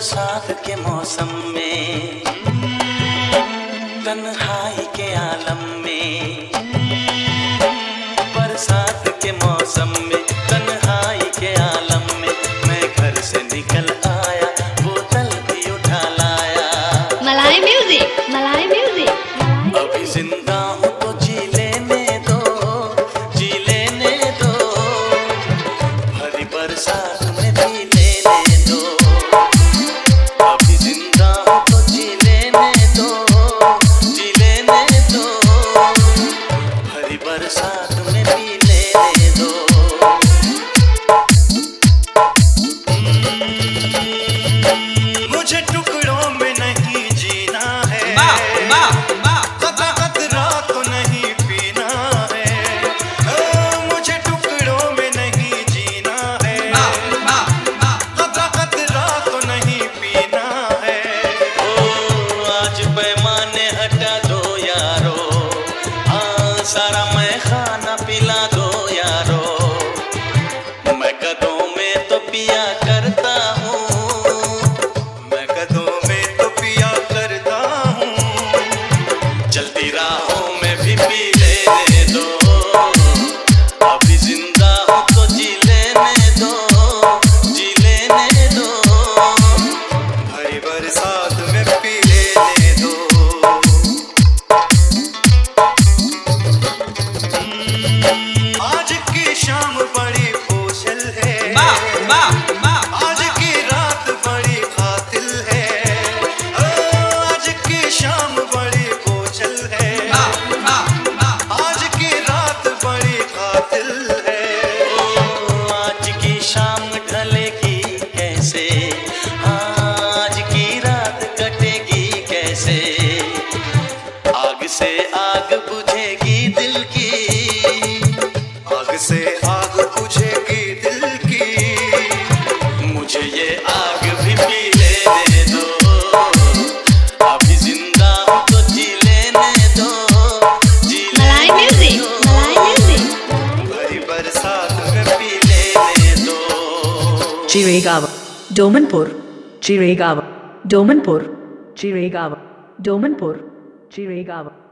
बरसात के मौसम में, तन्हाई के आलम में, बरसात के मौसम में, तन्हाई के आलम में, मैं घर से निकल आया, बोतल भी उठा लाया। मलाई म्यूजिक, मलाई म्यूजिक। अभी जिंदा हूँ तो जी लेने दो, जी लेने दो, भरी बरसात में भी लेने दो। अभी जिंदा हूँ तो जी लेने दो, जी लेने दो, भरी बरसात में भी लेने दो। मुझे टुकड़ों में नहीं जीना है, खतरा तो नहीं पीना है। मुझे टुकड़ों में नहीं जीना है, खतरा तो नहीं पीना है। ओ आज पैमाने हटा दो यारो, हाँ सारा मैं खाना पिला दो यारो। मैं कदों में तो पिया करता हूँ, मैं कदों में तो पिया करता हूँ, चलती राहों में भी पी लेने दो। अभी जिंदा हूँ तो जी लेने दो, जी लेने दो, भरी बरसात में पी लेने दो। आज की शाम बड़ी बोझल है, आज की रात बड़ी कातिल है। आज की शाम बड़ी बोझल है, आज की रात बड़ी कातिल है। आज की शाम ढलेगी कैसे, आज की रात कटेगी कैसे। आग से आग बुझेगी दिल की, आग से आग बुझेगी दिल की, मुझे ये आग भी पी लेने दो। अभी जिंदा हूँ तो जी लेने दो, जी मलाई लेने म्यूजिक, दो, मलाई म्यूजिक। भरी बरसात में पी लेने दो। Chiragawa, Domanpur, Chiragawa, Domanpur, Chiragawa, Domanpur, Chiragawa.